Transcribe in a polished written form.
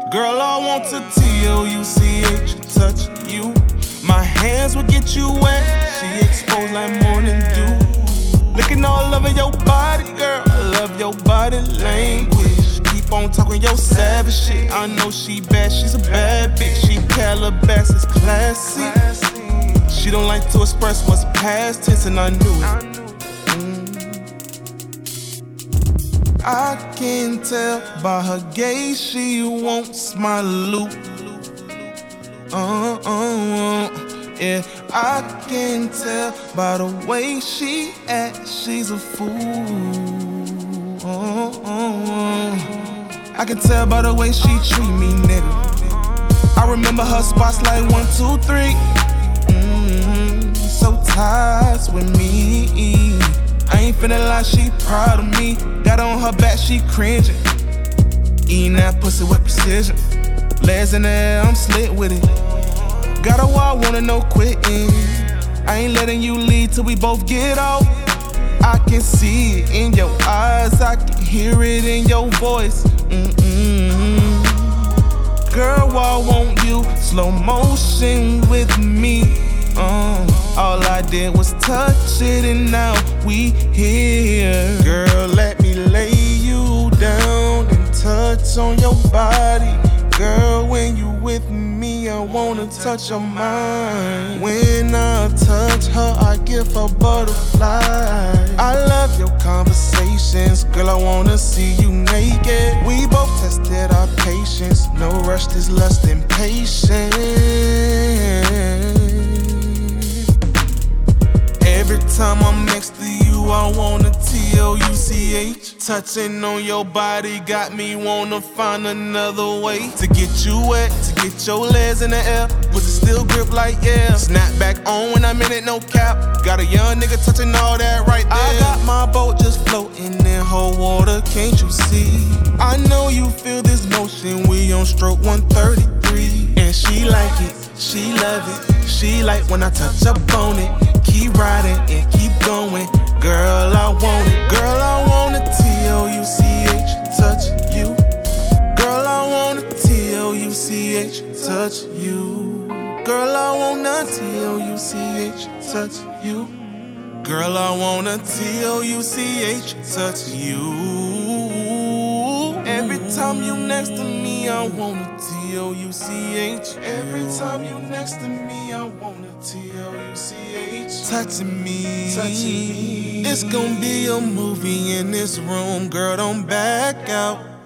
Girl, I want to T-O-U-C-H touch you. My hands will get you wet. She exposed like morning dew. Licking all over your body, girl. I love your body language. Keep on talking your savage shit. I know she bad, she's a bad bitch. She Calabasas classy. She don't like to express what's past tense, and I knew it. I can tell by her gaze she wants my loop. Yeah, I can tell by the way she acts, she's a fool. I can tell by the way she treat me, nigga. I remember her spots like 1, 2, 3. So ties with me. I ain't feeling like she proud of me. Got on her back, she cringing. Eating that pussy with precision. Legs in the air, I'm slick with it. Got a wall, wanna know quitting. I ain't letting you lead till we both get out. I can see it in your eyes, I can hear it in your voice. Girl, why won't you slow motion with me? All I did was touch it and now we here. Girl, let me lay you down and touch on your body. Girl, when you with me, I wanna touch your mind. When I touch her, I give her butterflies. I love your conversations, girl, I wanna see you naked. We both tested our patience, no rush, this lust and patience. Every time I'm next to you, I wanna T-O-U-C-H. Touching on your body got me wanna find another way to get you wet, to get your legs in the air. Was it still grip like yeah? Snap back on when I'm in it, no cap. Got a young nigga touching all that right there. I got my boat just floating in her water, can't you see? I know you feel this motion, we on stroke 133. And she like it, she love it. She like when I touch up on it. Keep riding and keep going. Girl, I want it. Girl, I wanna T-O-U-C-H touch you. Girl, I wanna T-O-U-C-H touch you. Girl, I wanna T-O-U-C-H touch you. Girl, I wanna T-O-U-C-H touch you. Every time you next to me, I wanna T-O-U-C-H. Every time you next to me, I wanna T-O-U-C-H. Touching me, touching me. It's gonna be a movie in this room, girl, don't back out.